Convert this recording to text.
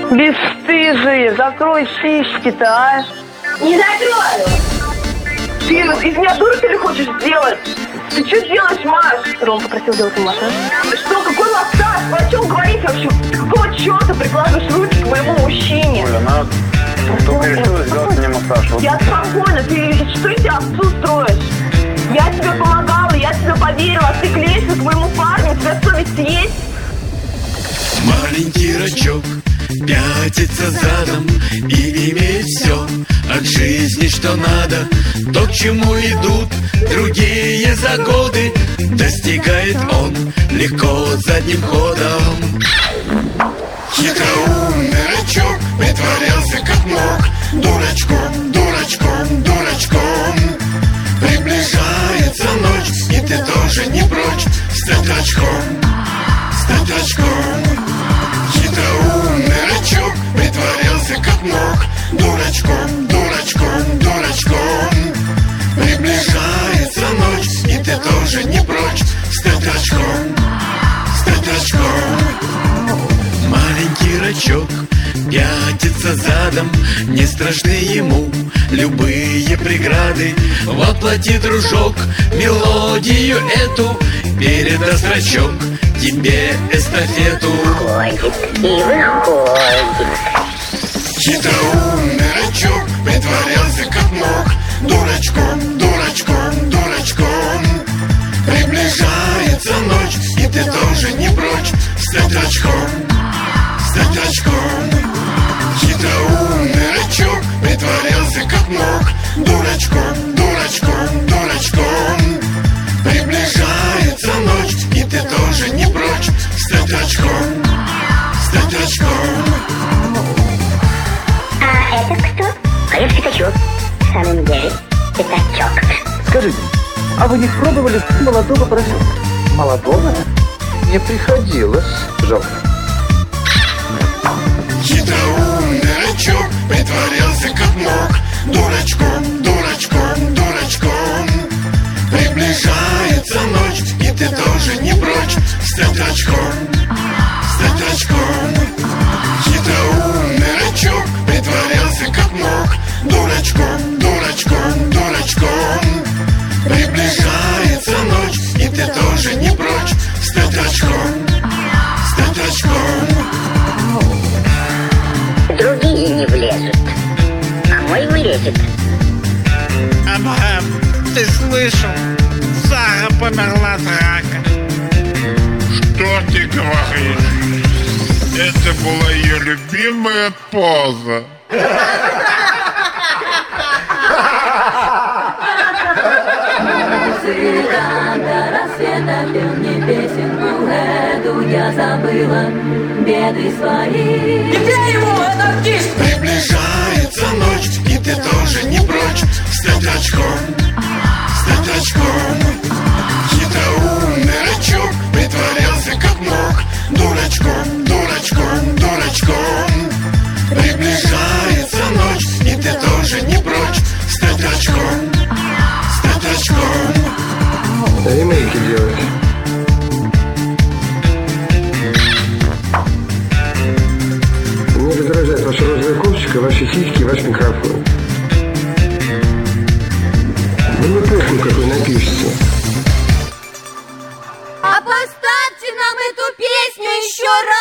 Бесстыжие, закрой сиськи-то, а? Не закрою. Ты из меня дуру или хочешь сделать? Ты что делаешь, Маш? Ром попросил сделать ему массаж. Что, какой массаж? Вы о чем говорите вообще? Ты какого черта прикладываешь руки к моему мужчине? Оля, надо только решила сделать мне массаж. Вот. Я спокойна, ты что из себя овцу строишь? Я тебе помогала, я тебе поверила, а ты клеишься к моему парню, у тебя совесть есть? Маленький рачок пятится задом и имеет все от жизни, что надо. То, к чему идут другие за годы, достигает он легко задним ходом. Хитроумный рачок притворялся как мог, дурачком, дурачком, дурачком. Приближается ночь, и ты тоже не прочь стать дурачком, стать дурачком. Хитроумный рачок притворялся как мог, дурачком, дурачком, дурачком. Приближается ночь, и ты тоже не прочь стать дурачком, стать дурачком. Маленький рачок пятится задом, не страшны ему любые преграды. Воплоти, дружок, мелодию эту, передаст рачок тебе эстафету. Ходит и выходит. Хитроумный рачок притворялся как мог, дурачком, дурачком, дурачком. Приближается ночь, и ты тоже не прочь стать дурачком, стать дурачком. Хитроумный рачок притворялся как мог, дурачком, дурачком, дурачком. Приближается ночь, и ты тоже не прочь стать дурачком, стать дурачком. А это кто? А я пятачок. В самом деле, пятачок. Скажите, а вы не пробовали молодого поросенка? Молодого? Не приходилось. Жалко. Хитроумный рачок притворялся как мог, дурачком, дурачком, дурачком. Приближается ночь, и ты тоже не прочь стать дурачком, стать дурачком. Хитроумный рачок притворялся как мог, дурачком, дурачком, дурачком. Приближается ночь, и ты тоже не прочь стать дурачком, стать дурачком. Другие не влезут, а мой влезет. Абрам, ты слышал? Сара померла от рака. Что ты говоришь? Это была ее любимая поза. До рассвета пел мне песенку эту, я забыла беды свои. Где его, анархист? Приближается ночь, и ты тоже не прочь стать дурачком, стать дурачком. Хитроумный рачок притворялся как мог, дурачком, дурачком, дурачком. Приближается ночь, и ты тоже не прочь стать дурачком, стать дурачком. Ремейки делать. Мне раздражает ваша розовая кофточка, ваши сиськи, ваш микрофон. Вы не похуй, какой напишется. А поставьте нам эту песню еще раз.